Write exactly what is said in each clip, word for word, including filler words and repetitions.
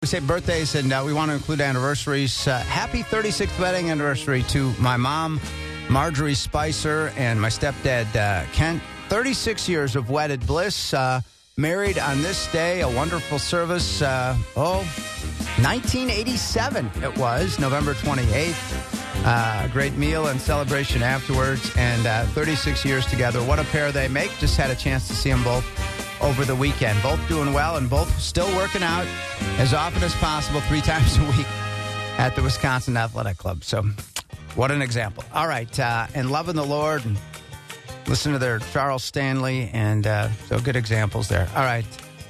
We say birthdays, and uh, we want to include anniversaries. Uh, happy thirty-sixth wedding anniversary to my mom, Marjorie Spicer, and my stepdad, uh, Kent. thirty-six years of wedded bliss. Uh, married on this day, a wonderful service. Uh, oh, nineteen eighty-seven it was, November twenty-eighth. Uh, great meal and celebration afterwards, and uh, thirty-six years together. What a pair they make. Just had a chance to see them both over the weekend. Both doing well and both still working out as often as possible, three times a week at the Wisconsin Athletic Club. So what an example. All right, uh, and loving the Lord and listen to their Charles Stanley, and uh, so good examples there. All right.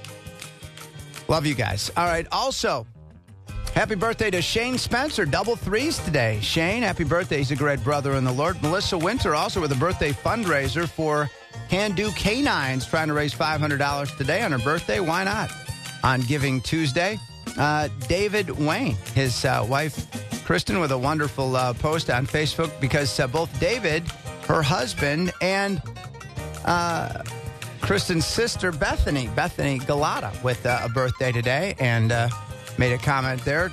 Love you guys. All right, also, happy birthday to Shane Spencer. Double threes today. Shane, happy birthday. He's a great brother in the Lord. Melissa Winter also with a birthday fundraiser for Can Do Canines, trying to raise five hundred dollars today on her birthday. Why not? On Giving Tuesday. Uh, David Wayne, his uh, wife, Kristen, with a wonderful uh, post on Facebook because uh, both David, her husband, and uh, Kristen's sister, Bethany, Bethany Galata, with uh, a birthday today, and uh, made a comment there.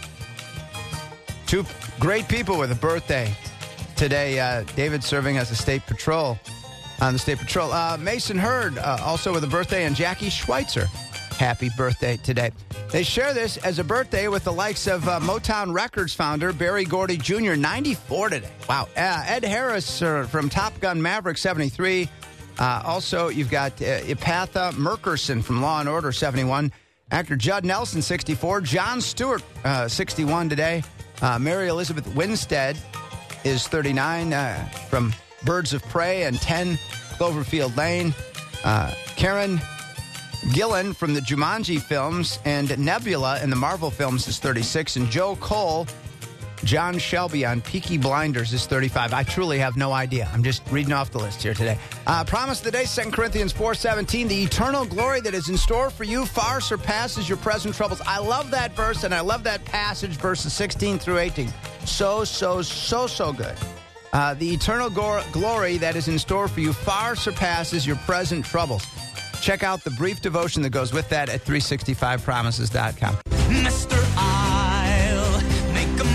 Two great people with a birthday today. Uh, David serving as a state patrol. On the State Patrol. Uh, Mason Hurd, uh, also with a birthday, and Jackie Schweitzer. Happy birthday today. They share this as a birthday with the likes of uh, Motown Records founder Berry Gordy Junior, ninety-four today. Wow. Uh, Ed Harris uh, from Top Gun Maverick, seventy-three. Uh, also, you've got uh, Ipatha Merkerson from Law and Order, seventy-one. Actor Judd Nelson, sixty-four. Jon Stewart, uh, sixty-one today. Uh, Mary Elizabeth Winstead is thirty-nine uh, from Birds of Prey and ten Cloverfield Lane. Uh, Karen Gillan from the Jumanji films and Nebula in the Marvel films is thirty-six. And Joe Cole, John Shelby on Peaky Blinders is thirty-five. I truly have no idea. I'm just reading off the list here today. Uh, promise of the day, Second Corinthians four seventeen. The eternal glory that is in store for you far surpasses your present troubles. I love that verse, and I love that passage, verses sixteen through eighteen. So, so, so, so good. Uh, the eternal go- glory that is in store for you far surpasses your present troubles. Check out the brief devotion that goes with that at three sixty-five promises dot com. Mister I'll make a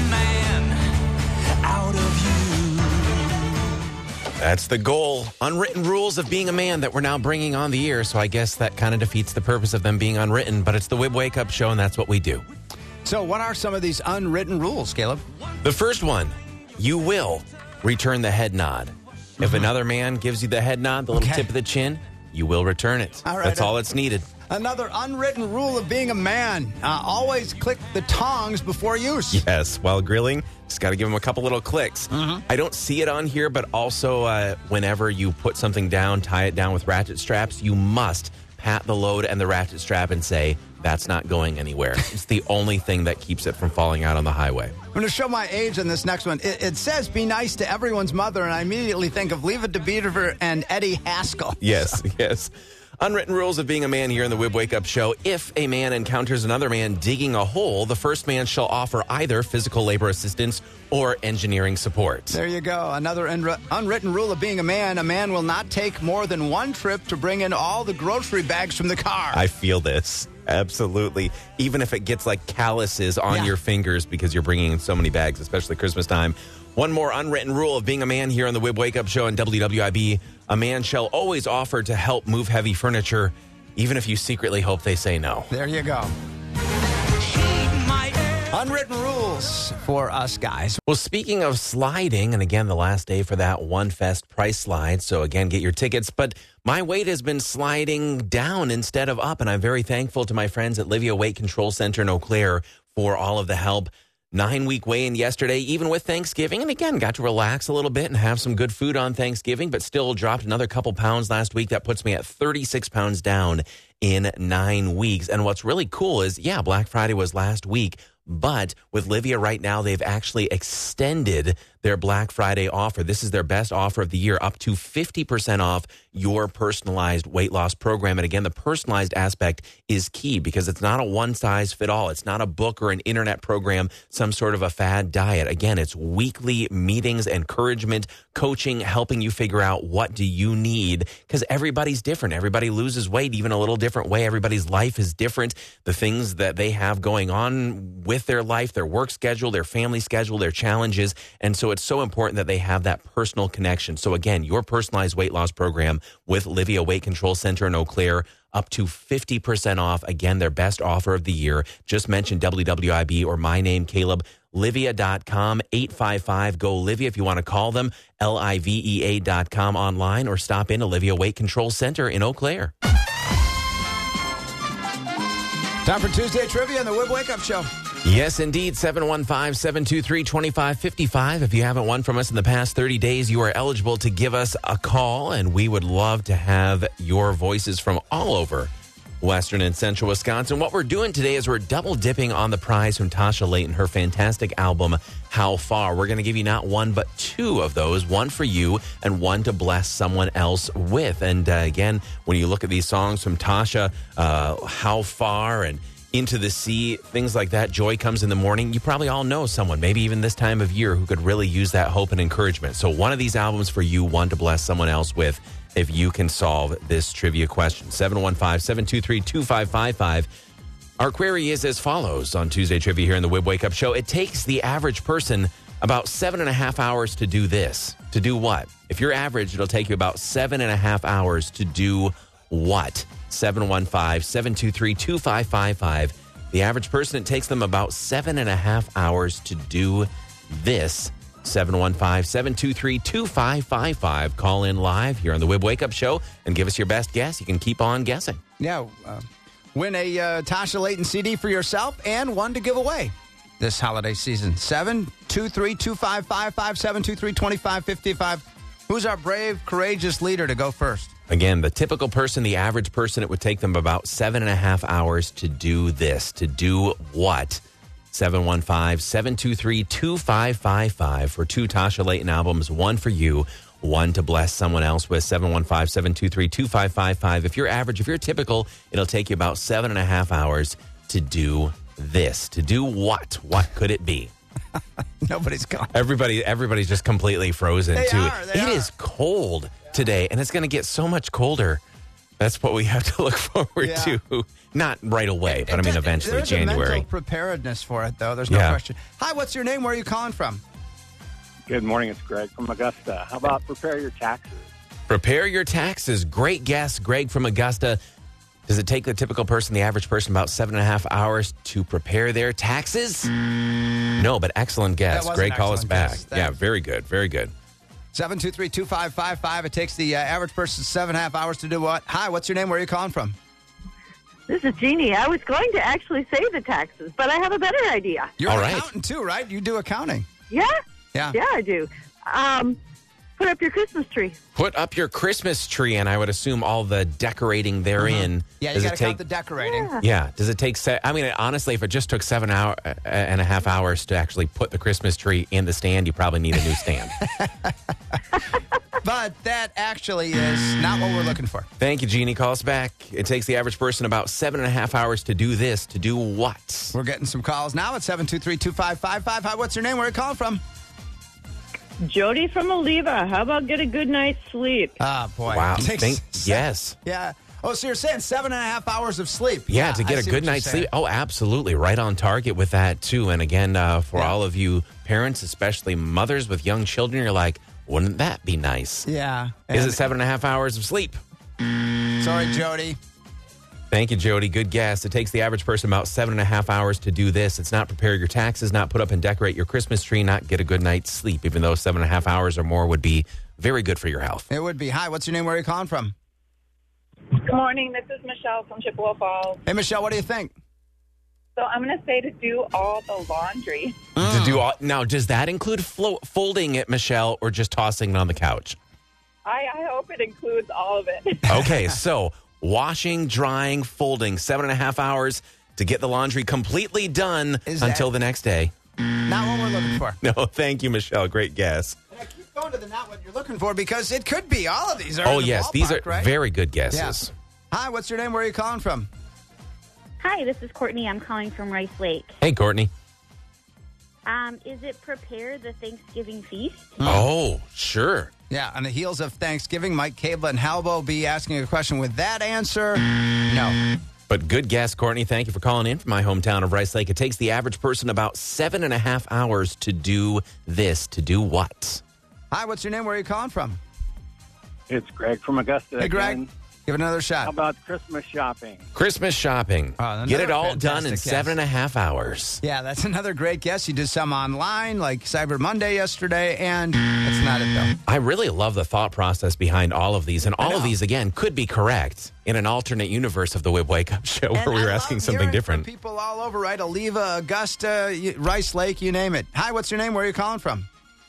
man out of you. That's the goal. Unwritten rules of being a man that we're now bringing on the air, so I guess that kind of defeats the purpose of them being unwritten, but it's the Wib Wake Up Show, and that's what we do. So what are some of these unwritten rules, Caleb? The first one, you will return the head nod. Mm-hmm. If another man gives you the head nod, the little okay. tip of the chin, you will return it. All right. That's all that's needed. Another unwritten rule of being a man. Uh, always click the tongs before use. Yes. While grilling, just got to give them a couple little clicks. Mm-hmm. I don't see it on here, but also uh, whenever you put something down, tie it down with ratchet straps, you must pat the load and the ratchet strap and say, that's not going anywhere. It's the only thing that keeps it from falling out on the highway. I'm going to show my age on this next one. It, it says, be nice to everyone's mother, and I immediately think of Leave It to Beaver and Eddie Haskell. Yes, so. yes. Unwritten rules of being a man here in the Wib Wake Up Show. If a man encounters another man digging a hole, the first man shall offer either physical labor assistance or engineering support. There you go. Another unri- unwritten rule of being a man. A man will not take more than one trip to bring in all the grocery bags from the car. I feel this. Absolutely. Even if it gets like calluses on yeah. your fingers because you're bringing in so many bags, especially Christmas time. One more unwritten rule of being a man here on the Wib Wake Up Show on W W I B. A man shall always offer to help move heavy furniture, even if you secretly hope they say no. There you go. Unwritten rules for us guys. Well, speaking of sliding, and again, the last day for that One Fest price slide. So again, get your tickets. But my weight has been sliding down instead of up, and I'm very thankful to my friends at Livia Weight Control Center in Eau Claire for all of the help. Nine-week weigh-in yesterday, even with Thanksgiving. And again, got to relax a little bit and have some good food on Thanksgiving, but still dropped another couple pounds last week. That puts me at thirty-six pounds down in nine weeks. And what's really cool is, yeah, Black Friday was last week, but with Livia right now, they've actually extended their Black Friday offer. This is their best offer of the year, up to fifty percent off your personalized weight loss program. And again, the personalized aspect is key because it's not a one-size-fit-all. It's not a book or an internet program, some sort of a fad diet. Again, it's weekly meetings, encouragement, coaching, helping you figure out what do you need because everybody's different. Everybody loses weight even a little different way. Everybody's life is different. The things that they have going on with their life, their work schedule, their family schedule, their challenges. And so it's so important that they have that personal connection. So again, your personalized weight loss program with Livia Weight Control Center in Eau Claire, up to fifty percent off. Again, their best offer of the year. Just mention W W I B or my name, Caleb. Livia dot com, eight five five, G O, Livia. If you want to call them, L I V E A dot com online or stop in to Livia Weight Control Center in Eau Claire. Time for Tuesday Trivia on the Wib Wake Up Show. Yes, indeed. seven one five, seven two three, two five five five. If you haven't won from us in the past thirty days, you are eligible to give us a call, and we would love to have your voices from all over Western and Central Wisconsin. What we're doing today is we're double dipping on the prize from Tasha Layton, her fantastic album, How Far. We're going to give you not one, but two of those, one for you and one to bless someone else with. And uh, again, when you look at these songs from Tasha, uh, How Far and Into the Sea, things like that, Joy Comes in the Morning, you probably all know someone, maybe even this time of year, who could really use that hope and encouragement. So one of these albums for you, one to bless someone else with, if you can solve this trivia question. seven one five, seven two three, two five five five. Our query is as follows on Tuesday Trivia here in the Wib Wake Up Show. It takes the average person about seven and a half hours to do this. To do what? If you're average, it'll take you about seven and a half hours to do what? seven one five, seven two three, two five five five. The average person, it takes them about seven and a half hours to do this. seven one five, seven two three, two five five five. Call in live here on the Wib Wake Up Show and give us your best guess. You can keep on guessing. Yeah, uh, win a uh, Tasha Layton C D for yourself and one to give away this holiday season. seven two three, two five five five, seven two three, two five five five. Who's our brave, courageous leader to go first? Again, the typical person, the average person, it would take them about seven and a half hours to do this. To do what? seven one five, seven two three, two five five five for two Tasha Layton albums, one for you, one to bless someone else with. seven one five, seven two three, two five five five. If you're average, if you're typical, it'll take you about seven and a half hours to do this. To do what? What could it be? Nobody's gone. Everybody, everybody's just completely frozen, They too. are, they It are. is cold today, and it's going to get so much colder. That's what we have to look forward Yeah. to. Not right away, but I mean It- eventually, there's a January. mental preparedness for it, though. There's no Yeah. question. Hi, what's your name? Where are you calling from? Good morning, it's Greg from Augusta. How about prepare your taxes? Prepare your taxes. Great guess, Greg from Augusta. Does it take the typical person, the average person, about seven and a half hours to prepare their taxes? No, but excellent guess. That was Greg, an call us excellent back. guess. That- Yeah, very good, very good. seven two three, two five five five. It takes the uh, average person seven and a half hours to do what? Hi, what's your name? Where are you calling from? This is Jeannie. I was going to actually say the taxes, but I have a better idea. You're All an right. accountant, too, right? You do accounting. Yeah? Yeah. Yeah, I do. Um, put up your Christmas tree. Put up your Christmas tree, and I would assume all the decorating therein. Yeah, you Does got it to take? count the decorating. Yeah. Yeah. Does it take? Se- I mean, honestly, if it just took seven hour uh, and a half hours to actually put the Christmas tree in the stand, you probably need a new stand. But that actually is not what we're looking for. Thank you, Jeannie. Call us back. It takes the average person about seven and a half hours to do this. To do what? We're getting some calls now at seven two three, two five five five. Hi, what's your name? Where are you calling from? Jody from Oliva. How about get a good night's sleep? Ah, boy. Wow. It takes Thank- se- yes. Yeah. Oh, so you're saying seven and a half hours of sleep. Yeah, to I get a see good what you're night's saying. sleep. Oh, absolutely. Right on target with that, too. And again, uh, for Yeah. all of you parents, especially mothers with young children, you're like, wouldn't that be nice? Yeah. Is And- it seven and a half hours of sleep? Sorry, Jody. Thank you, Jody. Good guess. It takes the average person about seven and a half hours to do this. It's not prepare your taxes, not put up and decorate your Christmas tree, not get a good night's sleep, even though seven and a half hours or more would be very good for your health. It would be. Hi, what's your name? Where are you calling from? Good morning. This is Michelle from Chippewa Falls. Hey, Michelle, what do you think? So I'm going to say to do all the laundry. To do all, now, does that include flo- folding it, Michelle, or just tossing it on the couch? I, I hope it includes all of it. Okay, so washing, drying, folding, seven and a half hours to get the laundry completely done Is until that- the next day. Not what we're looking for. No, thank you, Michelle. Great guess. And I keep going to the not what you're looking for because it could be. All of these are Oh, in the yes. ballpark, These are right? very good guesses. Yeah. Hi, what's your name? Where are you calling from? Hi, this is Courtney. I'm calling from Rice Lake. Hey, Courtney. Um, is it prepare the Thanksgiving feast? Oh, sure. Yeah, on the heels of Thanksgiving, Mike Cable and Halbo will be asking a question with that answer. No. But good guess, Courtney. Thank you for calling in from my hometown of Rice Lake. It takes the average person about seven and a half hours to do this. To do what? Hi, what's your name? Where are you calling from? It's Greg from Augusta. Hey, Greg. again. Give it another shot. How about Christmas shopping? Christmas shopping. Oh, Get it another all done in fantastic seven guess. and a half hours. Yeah, that's another great guess. You did some online, like Cyber Monday yesterday, and that's not it, though. I really love the thought process behind all of these. And all of these, again, could be correct in an alternate universe of the Whip Wake Up Show where And we were I asking love something hearing different. from people all over, right? Oliva, Augusta, y- Rice Lake, you name it. Hi, what's your name? Where are you calling from?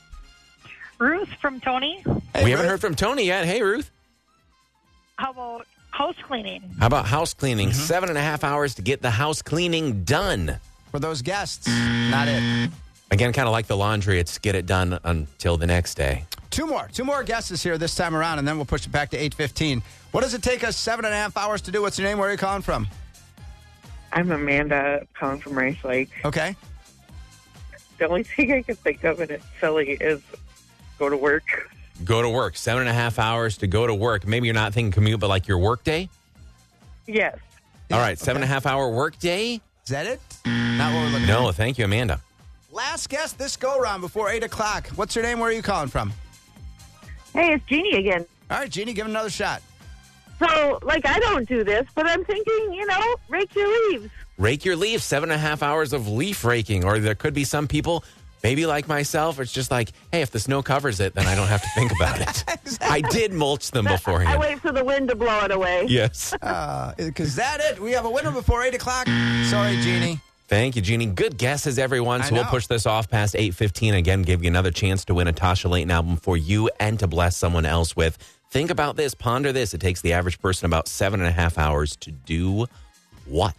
Ruth from Tony. Hey, we haven't Ruth. heard from Tony yet. Hey, Ruth. How about house cleaning? How about house cleaning? Mm-hmm. Seven and a half hours to get the house cleaning done. For those guests, not it. Again, kind of like the laundry. It's get it done until the next day. Two more. Two more guesses here this time around, and then we'll push it back to eight fifteen. What does it take us seven and a half hours to do? What's your name? Where are you calling from? I'm Amanda, calling from Rice Lake. Okay. The only thing I can think of, and it's silly, is go to work. Go to work. Seven and a half hours to go to work. Maybe you're not thinking commute, but like your work day? Yes. All right, seven okay. and a half hour work day? Is that it? Not what we're looking No, thank you, Amanda. for. Last guess this go-round before eight o'clock. What's your name? Where are you calling from? Hey, it's Jeannie again. All right, Jeannie, give it another shot. So, like, I don't do this, but I'm thinking, you know, rake your leaves. Rake your leaves, seven and a half hours of leaf raking. Or there could be some people, maybe like myself, it's just like, hey, if the snow covers it, then I don't have to think about it. I did mulch them I beforehand. wait for the wind to blow it away. Yes. Because that it. We have a winner before eight o'clock. Sorry, Jeannie. Thank you, Jeannie. Good guesses, everyone. I So we'll know. push this off past eight fifteen. Again, give you another chance to win a Tasha Layton album for you and to bless someone else with. Think about this. Ponder this. It takes the average person about seven and a half hours to do what?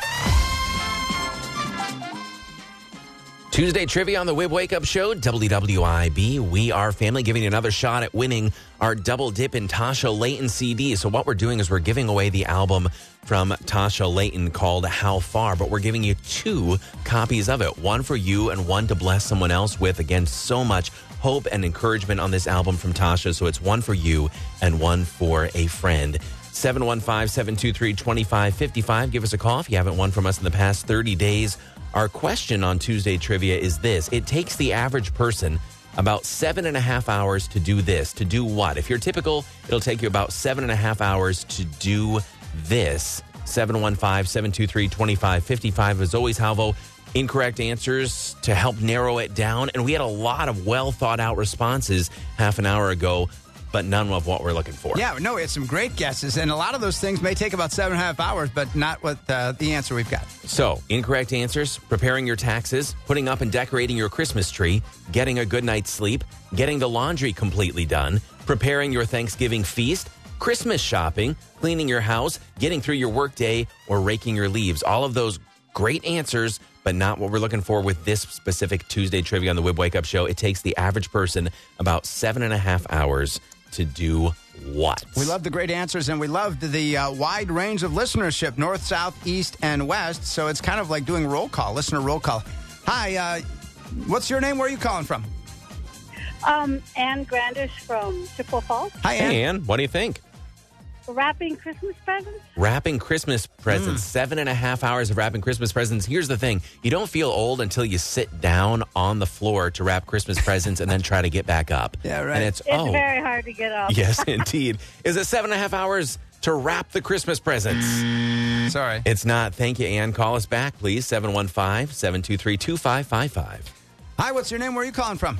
Tuesday trivia on the Wib Wake Up Show, W W I B. We are family, giving you another shot at winning our double dip in Tasha Layton C D. So what we're doing is we're giving away the album from Tasha Layton called How Far, but we're giving you two copies of it, one for you and one to bless someone else with. Again, so much hope and encouragement on this album from Tasha. So it's one for you and one for a friend. seven one five, seven two three, two five five five. Give us a call if you haven't won from us in the past thirty days. Our question on Tuesday Trivia is this. It takes the average person about seven and a half hours to do this. To do what? If you're typical, it'll take you about seven and a half hours to do this. seven one five, seven two three, two five five five. As always, Halvo, incorrect answers to help narrow it down. And we had a lot of well thought out responses half an hour ago, but none of what we're looking for. Yeah, no, it's some great guesses, and a lot of those things may take about seven and a half hours, but not what uh, the answer we've got. So, incorrect answers, preparing your taxes, putting up and decorating your Christmas tree, getting a good night's sleep, getting the laundry completely done, preparing your Thanksgiving feast, Christmas shopping, cleaning your house, getting through your workday, or raking your leaves. All of those great answers, but not what we're looking for with this specific Tuesday trivia on the Wib Wake Up Show. It takes the average person about seven and a half hours to do what? We love the great answers, and we loved the uh, wide range of listenership, north, south, east, and west. So it's kind of like doing roll call, listener roll call. Hi, uh, what's your name? Where are you calling from? Um, Anne Grandish from Chippewa Falls. Hi, Ann. Hey, Ann, what do you think? Wrapping Christmas presents? Wrapping Christmas presents. Mm. Seven and a half hours of wrapping Christmas presents. Here's the thing. You don't feel old until you sit down on the floor to wrap Christmas presents and then try to get back up. Yeah, right. And it's, It's oh, very hard to get up. yes, indeed. Is it seven and a half hours to wrap the Christmas presents? Sorry. It's not. Thank you, Ann. Call us back, please. seven one five, seven two three, two five five five. Hi, what's your name? Where are you calling from?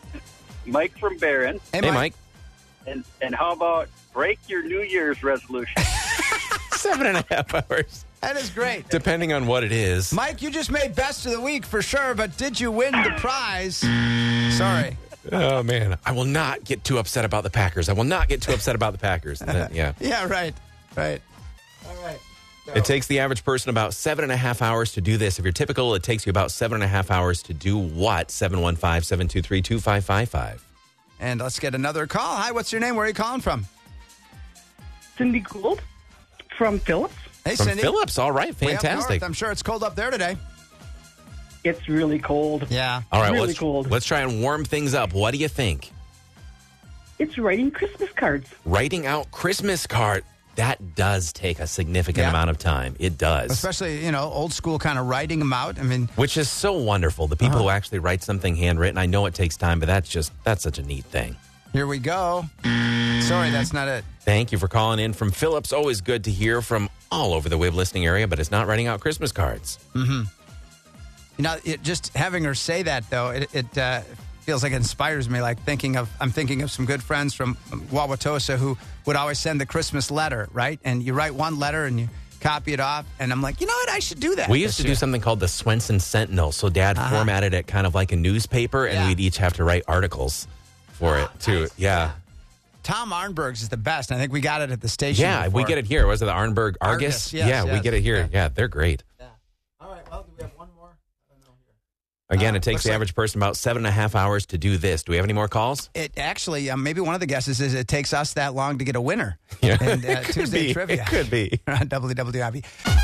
Mike from Barron. Hey, Hey, Mike. And and how about break your New Year's resolution? Seven and a half hours. That is great. Depending on what it is. Mike, you just made best of the week for sure, but did you win the prize? Sorry. Oh, man. I will not get too upset about the Packers. I will not get too upset about the Packers. And then, yeah. Yeah, right. Right. All right. It takes the average person about seven and a half hours to do this. If you're typical, it takes you about seven and a half hours to do what? seven one five, seven two three, two five five five. And let's get another call. Hi, what's your name? Where are you calling from? Cindy Gould from Phillips. Hey, From Cindy. Phillips. All right. Way up Fantastic. north. I'm sure it's cold up there today. It's really cold. Yeah. All right. really let's, cold. let's try and warm things up. What do you think? It's writing Christmas cards. Writing out Christmas card. That does take a significant Yeah. amount of time. It does. Especially, you know, old school kind of writing them out. I mean, Which is so wonderful. The people Uh-huh. who actually write something handwritten. I know it takes time, but that's just, that's such a neat thing. here we go. Sorry, that's not it. Thank you for calling in from Phillips. Always good to hear from all over the W I B listening area, but it's not writing out Christmas cards. You know, it, just having her say that, though, it, it uh, feels like it inspires me. Like thinking of, I'm thinking of some good friends from Wauwatosa who would always send the Christmas letter, right? And you write one letter and you copy it off. And I'm like, you know what? I should do that. We used this to year. do something called the Swenson Sentinel. So Dad Uh-huh. formatted it kind of like a newspaper, and Yeah. we'd each have to write articles for it, too. nice. Yeah. Tom Arnberg's is the best. I think we got it at the station. Yeah, before. we get it here. Was it the Arnberg Argus? Argus, yes, yeah, we yes. get it here. Yeah. Yeah, they're great. All right. Well, do we have one more? I don't know here. Again, Uh, it takes looks the like- average person about seven and a half hours to do this. Do we have any more calls? It actually, um, maybe one of the guesses is it takes us that long to get a winner. Yeah. And, uh, It could Tuesday be. trivia. It could be. On W W I B.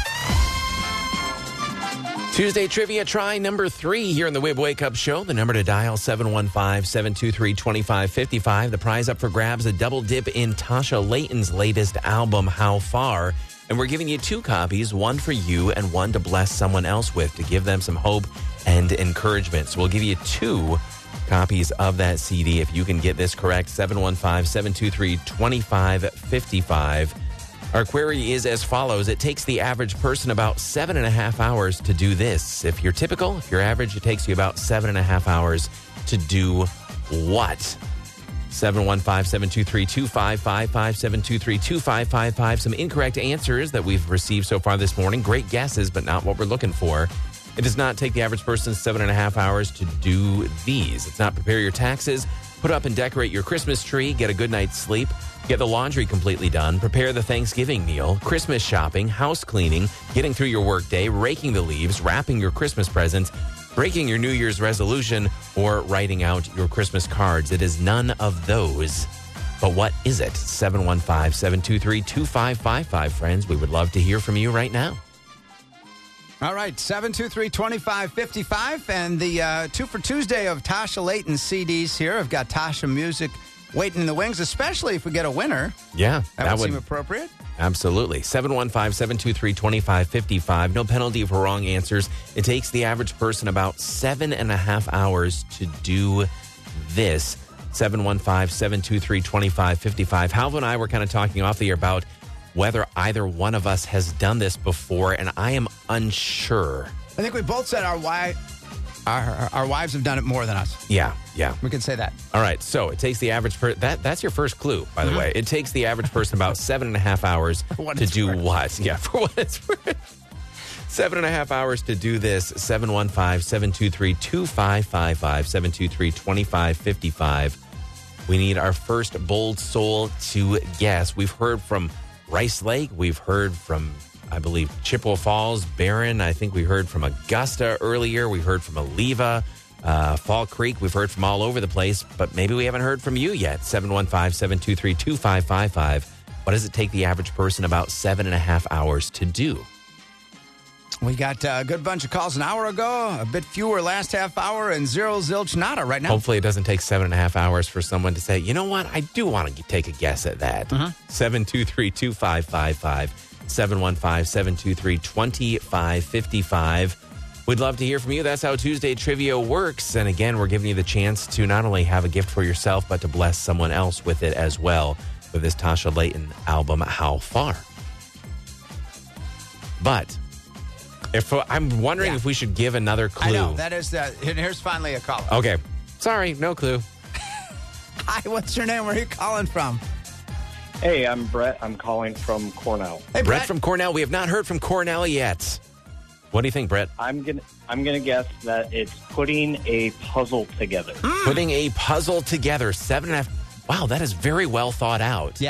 Tuesday trivia, try number three here in the W I B Wake Up Show. The number to dial, seven one five, seven two three, two five five five. The prize up for grabs, a double dip in Tasha Layton's latest album, How Far? And we're giving you two copies, one for you and one to bless someone else with, to give them some hope and encouragement. So we'll give you two copies of that C D if you can get this correct, seven one five, seven two three, two five five five. Our query is as follows. It takes the average person about seven and a half hours to do this. If you're typical, if you're average, it takes you about seven and a half hours to do what? seven one five, seven two three, two five five five, seven two three, two five five five. Some incorrect answers that we've received so far this morning. Great guesses, but not what we're looking for. It does not take the average person seven and a half hours to do these. It's not prepare your taxes, put up and decorate your Christmas tree, get a good night's sleep, get the laundry completely done, prepare the Thanksgiving meal, Christmas shopping, house cleaning, getting through your workday, raking the leaves, wrapping your Christmas presents, breaking your New Year's resolution, or writing out your Christmas cards. It is none of those. But what is it? seven one five, seven two three, two five five five, friends. We would love to hear from you right now. All right, seven two three, two five five five. And the uh, two for Tuesday of Tasha Layton's C Ds here. I've got Tasha music waiting in the wings, especially if we get a winner. Yeah, That, that would, would seem appropriate. absolutely. seven one five, seven two three, two five five five. No penalty for wrong answers. It takes the average person about seven and a half hours to do this. seven one five, seven two three, two five five five. Halva and I were kind of talking off the air about whether either one of us has done this before, and I am unsure. I think we both said our, wi- our, our wives have done it more than us. Yeah, yeah. We could say that. All right, so it takes the average person. That that's your first clue, by the way. It takes the average person about seven and a half hours what to it's do worth. what? Yeah, for what it's worth. Seven and a half hours to do this. seven one five, seven two three, two five five five, seven two three, two five five five. We need our first bold soul to guess. We've heard from Rice Lake. We've heard from, I believe, Chippewa Falls, Barron. I think we heard from Augusta earlier. We heard from Oliva, uh, Fall Creek. We've heard from all over the place, but maybe we haven't heard from you yet. seven one five, seven two three, two five five five. What does it take the average person about seven and a half hours to do? We got uh, a good bunch of calls an hour ago, a bit fewer last half hour, and zero zilch nada right now. Hopefully it doesn't take seven and a half hours for someone to say, you know what, I do want to take a guess at that. seven two three, two five five five, seven one five, seven two three, two five five five. We'd love to hear from you. That's how Tuesday Trivia works. And again, we're giving you the chance to not only have a gift for yourself, but to bless someone else with it as well, with this Tasha Layton album, How Far? But if I'm wondering Yeah. if we should give another clue. I know. That is the. Here's finally a caller. Okay. Sorry, no clue. Hi, what's your name? Where are you calling from? Hey, I'm Brett. I'm calling from Cornell. Hey, Brett Brett. from Cornell. We have not heard from Cornell yet. What do you think, Brett? I'm gonna I'm gonna guess that it's putting a puzzle together. Putting a puzzle together. Seven and a half. Wow, that is very well thought out. Yeah.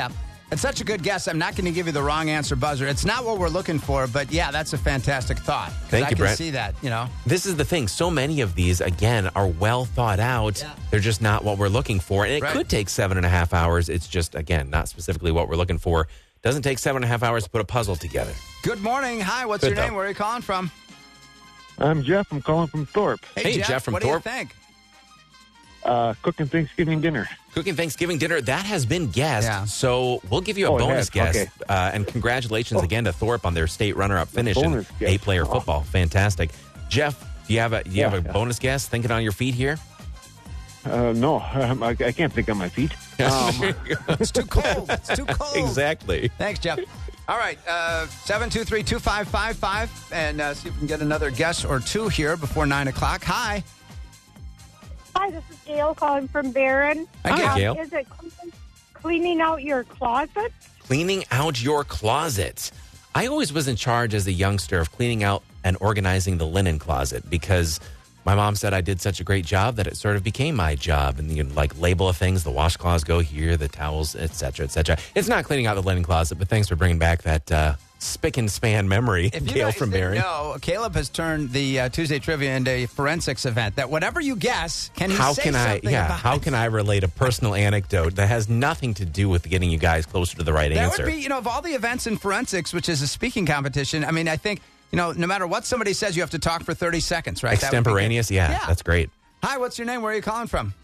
It's such a good guess. I'm not going to give you the wrong answer buzzer. It's not what we're looking for, but yeah, that's a fantastic thought. 'Cause Thank I you, can Brett. see that, you know. This is the thing. So many of these, again, are well thought out. Yeah. They're just not what we're looking for. And it Right. could take seven and a half hours. It's just, again, not specifically what we're looking for. Doesn't take seven and a half hours to put a puzzle together. Good morning. Hi, what's Good your name? though. Where are you calling from? I'm Jeff. I'm calling from Thorpe. Hey, Jeff from what Thorpe. do you think? Uh, cooking Thanksgiving dinner. Cooking Thanksgiving dinner, that has been guessed. Yeah. So we'll give you a Oh, it bonus has? guess. Okay. Uh, and congratulations again to Thorpe on their state runner-up finish in bonus guess. eight-player Oh. football. Fantastic. Jeff, do you have a do you Yeah, have a yeah. bonus guess? Thinking on your feet here? Uh, no, I, I can't think on my feet. Um, It's too cold. It's too cold. Exactly. Thanks, Jeff. All right, uh, seven two three, two five five five, and uh, see if we can get another guess or two here before nine o'clock. Hi. Hi, this is Gail calling from Barron. Hi, Gail. Is it cleaning, cleaning out your closet? Cleaning out your closet. I always was in charge as a youngster of cleaning out and organizing the linen closet because my mom said I did such a great job that it sort of became my job. And you can like label of things, the washcloths go here, the towels, et cetera, et cetera. It's not cleaning out the linen closet, but thanks for bringing back that uh, spick and span memory, If you Gail guys from didn't Barron. know, Caleb has turned the uh, Tuesday Trivia into a forensics event. That whatever you guess, can he How say can I, something yeah, about how it? can I relate a personal anecdote that has nothing to do with getting you guys closer to the right That answer? would be, you know, of all the events in forensics, which is a speaking competition, I mean, I think, you know, no matter what somebody says, you have to talk for thirty seconds, right? That would be good. Extemporaneous, yeah, Yeah. that's great. Hi, what's your name? Where are you calling from?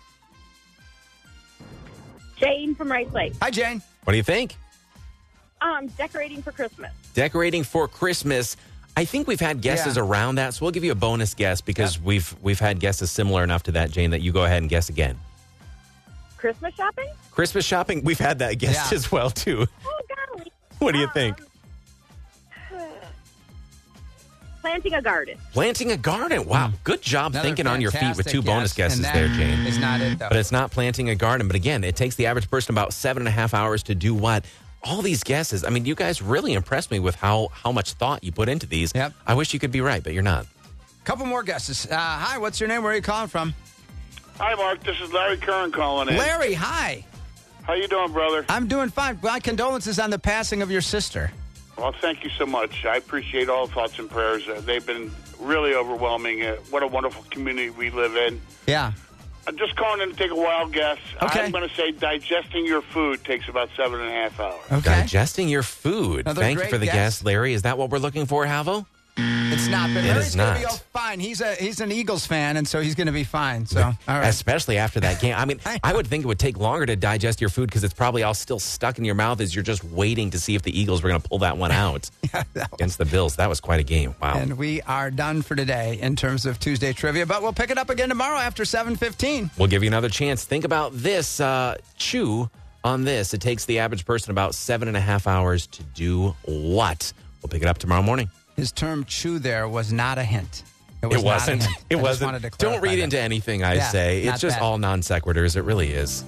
Jane from Rice Lake. Hi, Jane. What do you think? Um, decorating for Christmas. Decorating for Christmas. I think we've had guesses Yeah. around that, so we'll give you a bonus guess because we've we've had guesses similar enough to that, Jane, that you go ahead and guess again. Christmas shopping? Christmas shopping, we've had that guessed Yeah. as well too. Oh, golly. What do you think? Um, planting a garden. Planting a garden. Wow, good job Another thinking on your feet with fantastic two bonus guess, guesses and there, that Jane. is not it, though. But it's not planting a garden. But again, it takes the average person about seven and a half hours to do what? All these guesses. I mean, you guys really impressed me with how, how much thought you put into these. Yep. I wish you could be right, but you're not. Couple more guesses. Uh, hi, what's your name? Where are you calling from? Hi, Mark. This is Larry Curran calling in. Larry, hi. How you doing, brother? I'm doing fine. My condolences on the passing of your sister. Well, thank you so much. I appreciate all thoughts and prayers. Uh, they've been really overwhelming. Uh, what a wonderful community we live in. Yeah. I'm just calling in to take a wild guess. Okay. I'm going to say digesting your food takes about seven and a half hours. Okay. Digesting your food. Another Thank you great for the guess. guess, Larry. Is that what we're looking for, Havo? It's not, but It Larry's is going to be not. all fine. He's a he's an Eagles fan, and so he's going to be fine. So, all right. Especially after that game. I mean, I know. I would think it would take longer to digest your food because it's probably all still stuck in your mouth as you're just waiting to see if the Eagles were going to pull that one out against the Bills. That was quite a game. Wow. And we are done for today in terms of Tuesday trivia, but we'll pick it up again tomorrow after seven fifteen. We'll give you another chance. Think about this. Uh, chew on this. It takes the average person about seven and a half hours to do what? We'll pick it up tomorrow morning. His term chew there was not a hint. It, was not a wasn't. hint. It I just wasn't. wanted to Don't clarify read that. into anything I Yeah, say. not It's just bad. all non sequiturs. It really is.